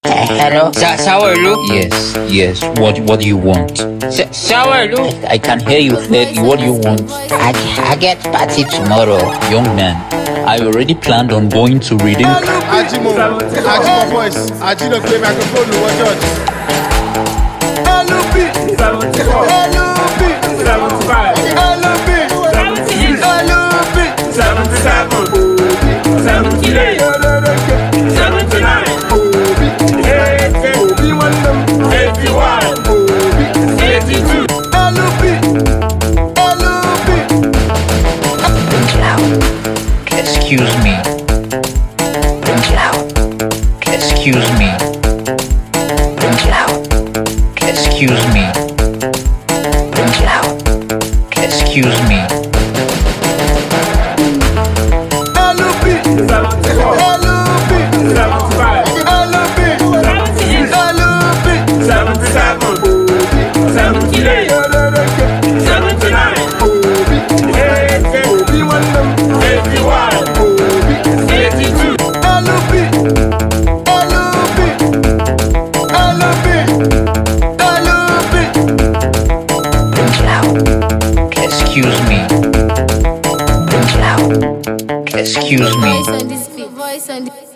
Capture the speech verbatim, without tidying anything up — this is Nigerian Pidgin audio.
Hello, Sa Sawelu? Yes, yes. What what do you want? Sa Sawelu? I can hear you clearly. What do you want? I, I get party tomorrow. Young man, I already planned on going to reading. Ajimo, Ajimo boys, Ajino play microphone, watch out. L P, L P, seventy-five, L P, seventy-six, L P, seventy-seven, seventy-eight, seventy-nine, eighty, eighty-one, eighty-two, L P, L P. Excuse me. Excuse me. Excuse me. Excuse me. L P, seventy-four, L P, seventy-five, L P, seventy-six, L P, seventy-seven, seventy-eight, seventy-nine, eighty, eighty-one, eighty-two, L P, L P, L P, L P. Excuse me. Excuse me. Voice on this beat, voice on this